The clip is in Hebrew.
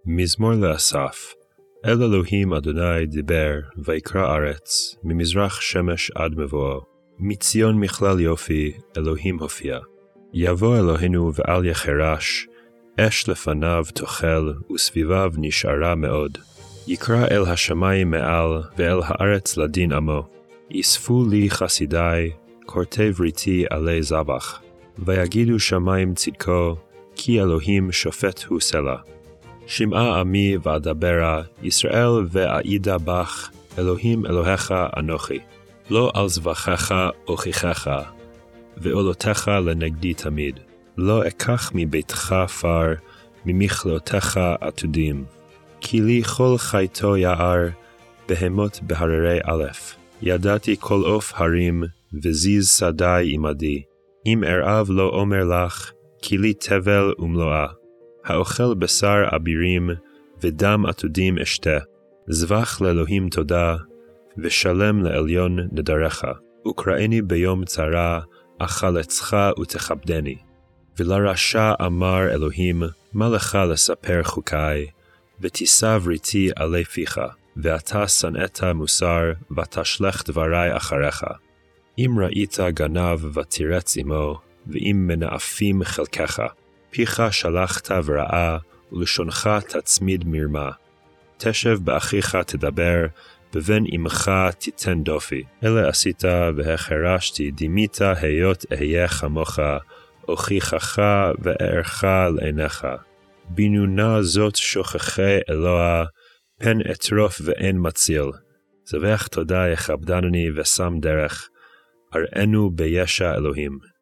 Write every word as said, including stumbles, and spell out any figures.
מזמור לאסף. אל אלוהים אדוני דיבר, ויקרא ארץ, ממזרח שמש עד מבואו. מציון מכלל יופי, אלוהים הופיע. יבוא אלוהינו ואל יחרש, אש לפניו תאכל, וסביביו נשארה מאוד. יקרא אל השמיים מעל, ואל הארץ לדין עמו. יספו לי חסידי, כורתי בריתי עלי זבח. ויגידו שמיים צדקו, כי אלוהים שופט הוא סלע. שמעה עמי ואדברה, ישראל ואעידה בך, אלוהים אלוהיך אנוכי. לא על זבחיך אוכיחך, ועולותיך לנגדי תמיד. לא אקח מביתך פר, ממכלותיך עתודים. כי לי כל חייתו יער, בהמות בהררי א'. ידעתי כל עוף הרים, וזיז שדי עמדי. אם ארעב לא אומר לך, כי לי תבל ומלואה. האוכל בשר אבירים, ודם עתודים אשתה. זבח לאלוהים תודה, ושלם לעליון נדריך. וקראני ביום צרה, אחלצך ותכבדני. ולרשע אמר אלוהים, מה לך לספר חוקי, ותישא בריתי עלי פיך, ואתה שנאת מוסר, ותשלח דברי אחריך. אם ראית גנב ותירץ עמו, ואם מנאפים חלקך, פיך שלחת ורעה, ולשונך תצמיד מרמה. תשב באחיך תדבר, בבן אמך תיתן דופי. אלה עשית והחרשתי, דימית היות אהיה כמוך, הוכיחך ואערך לעיניך. בינונה זאת שוכחי אלוה, פן אטרוף ואין מציל. זבח תודה יכבדני ושם דרך, אראנו בישע אלוהים.